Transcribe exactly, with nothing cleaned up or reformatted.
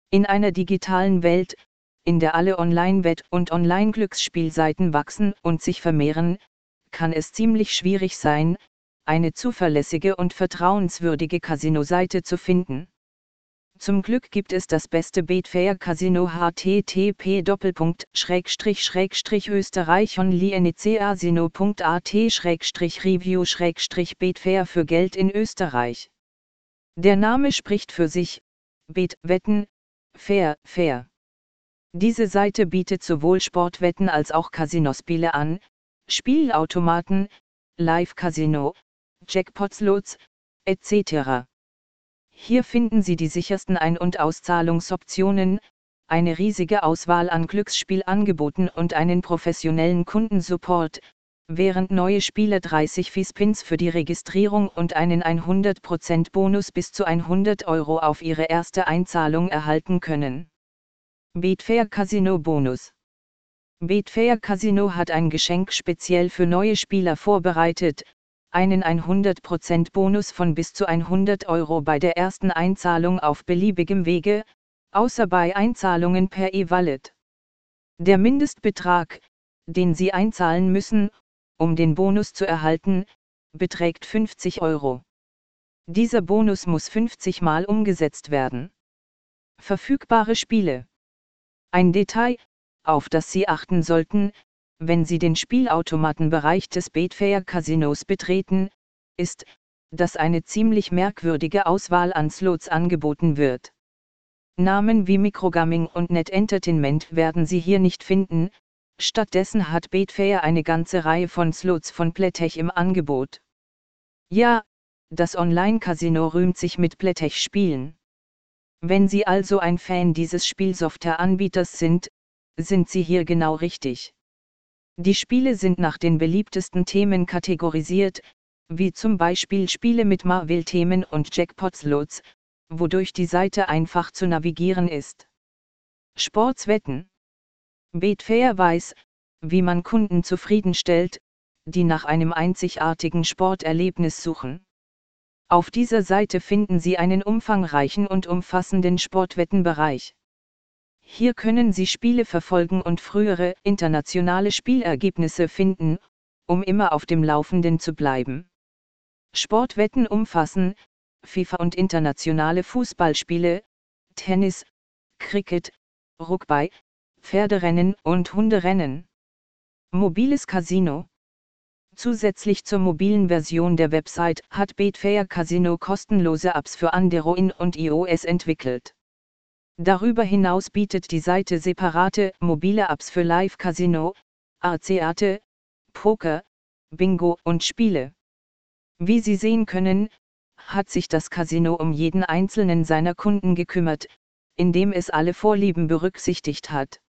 In einer digitalen Welt, in der alle Online-Wett- und Online-Glücksspielseiten wachsen und sich vermehren, kann es ziemlich schwierig sein, eine zuverlässige und vertrauenswürdige Casino-Seite zu finden. Zum Glück gibt es das beste Betfair Casino http österreich onlinecasino punkt at review betfair für Geld in Österreich. Der Name spricht für sich, Bet, Wetten, Fair, Fair. Diese Seite bietet sowohl Sportwetten als auch Casinospiele an, Spielautomaten, Live-Casino, Jackpot-Slots, et cetera. Hier finden Sie die sichersten Ein- und Auszahlungsoptionen, eine riesige Auswahl an Glücksspielangeboten und einen professionellen Kundensupport, während neue Spieler dreißig Fee-Spins für die Registrierung und einen hundert Prozent Bonus bis zu hundert Euro auf ihre erste Einzahlung erhalten können. Betfair Casino Bonus. Betfair Casino hat ein Geschenk speziell für neue Spieler vorbereitet, einen hundert Prozent Bonus von bis zu hundert Euro bei der ersten Einzahlung auf beliebigem Wege, außer bei Einzahlungen per E-Wallet. Der Mindestbetrag, den Sie einzahlen müssen, um den Bonus zu erhalten, beträgt fünfzig Euro. Dieser Bonus muss fünfzig Mal umgesetzt werden. Verfügbare Spiele. Ein Detail, auf das Sie achten sollten, wenn Sie den Spielautomatenbereich des Betfair Casinos betreten, ist, dass eine ziemlich merkwürdige Auswahl an Slots angeboten wird. Namen wie Microgaming und Net Entertainment werden Sie hier nicht finden, stattdessen hat Betfair eine ganze Reihe von Slots von Playtech im Angebot. Ja, das Online-Casino rühmt sich mit Playtech-Spielen. Wenn Sie also ein Fan dieses Spielsoftware-Anbieters sind, sind Sie hier genau richtig. Die Spiele sind nach den beliebtesten Themen kategorisiert, wie zum Beispiel Spiele mit Marvel-Themen und Jackpot-Slots, wodurch die Seite einfach zu navigieren ist. Sportswetten. Betfair weiß, wie man Kunden zufriedenstellt, die nach einem einzigartigen Sporterlebnis suchen. Auf dieser Seite finden Sie einen umfangreichen und umfassenden Sportwettenbereich. Hier können Sie Spiele verfolgen und frühere internationale Spielergebnisse finden, um immer auf dem Laufenden zu bleiben. Sportwetten umfassen FIFA und internationale Fußballspiele, Tennis, Cricket, Rugby, Pferderennen und Hunderennen. Mobiles Casino. Zusätzlich zur mobilen Version der Website hat Betfair Casino kostenlose Apps für Android und iOS entwickelt. Darüber hinaus bietet die Seite separate mobile Apps für Live-Casino, Arcade, Poker, Bingo und Spiele. Wie Sie sehen können, hat sich das Casino um jeden einzelnen seiner Kunden gekümmert, indem es alle Vorlieben berücksichtigt hat.